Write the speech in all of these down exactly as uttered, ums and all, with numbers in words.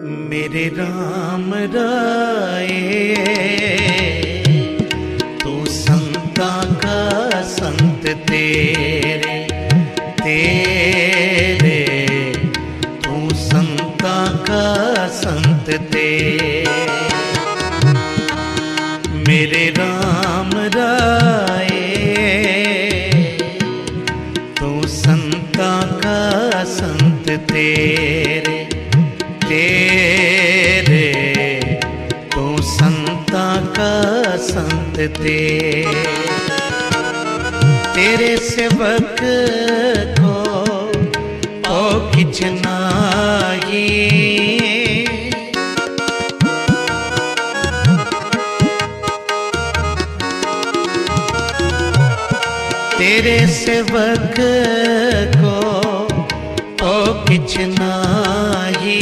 मेरे राम राये तू संता का संत तेरे तेरे तू संता का संत तेरे मेरे राम राये तू संता का संत तेरे तेरे तू संता का संत तेरे तेरे सेवक को ओ किछ नाही तेरे सेवक को ओ किछ नाही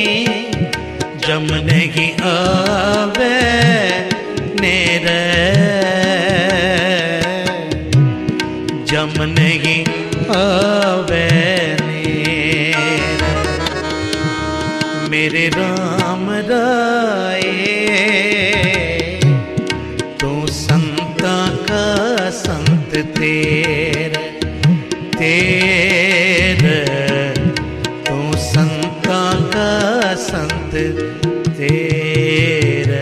जम नहीं आवे नेरे जम नहीं आवे नेरे मेरे राम राये तू संता का संत तेरे तेरे तू संता का संत तेरे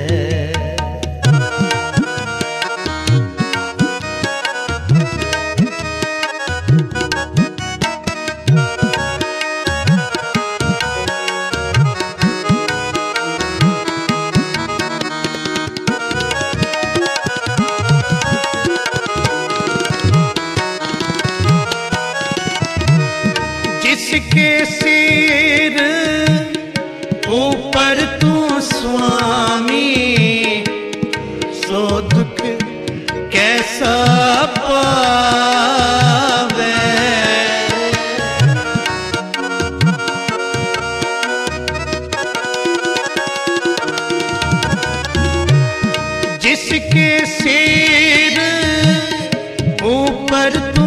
जिसके सिर ऊपर तू स्वामी सो दुख कैसा पावे जिसके सिर ऊपर तू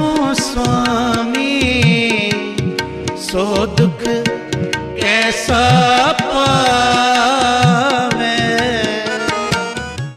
स्वामी सो दुख कैसा पा